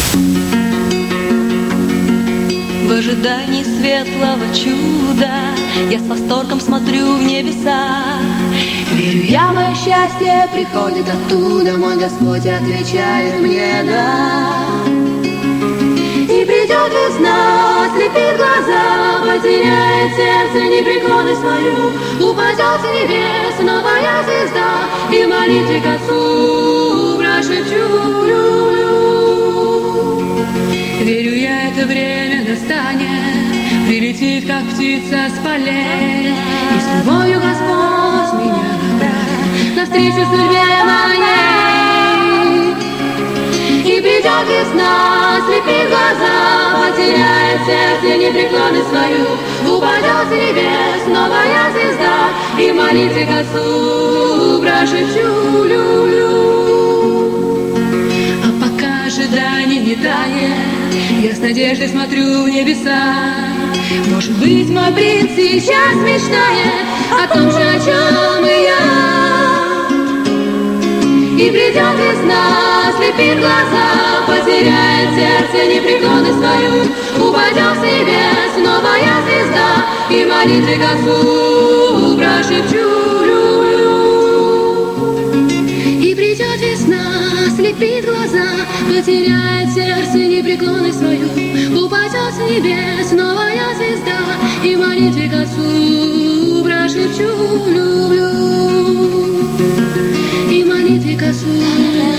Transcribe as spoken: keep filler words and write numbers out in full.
В ожидании светлого чуда я с восторгом смотрю в небеса. Верю я, мое счастье приходит оттуда, мой Господь отвечает мне «да». И придет весна, ослепит глаза, потеряет сердце непреклонность свою, упадет с небес новая звезда, и в молитве к Отцу прошепчу «люблю». Верю я, это время настанет, прилетит, как птица с полей, и с любовью Господь меня направит навстречу судьбе моей. И придет весна, ослепит глаза, потеряет сердце непреклонность свою, упадет с небес новая звезда, и в молитве к Отцу прошепчу «люблю». А пока ожидание не тает, я с надеждой смотрю в небеса. Может быть, мой принц сейчас мечтает о том же, о чем и я. И придет весна, ослепит глаза, потеряет сердце непреклонность свою, упадет с небес новая звезда, и в молитве к Отцу прошепчу «люблю». И придет весна, ослепит глаза, потеряет сердце непреклонность свою, упадет с небес новая звезда, и в молитве к Отцу прошепчу «люблю». И в молитве к Отцу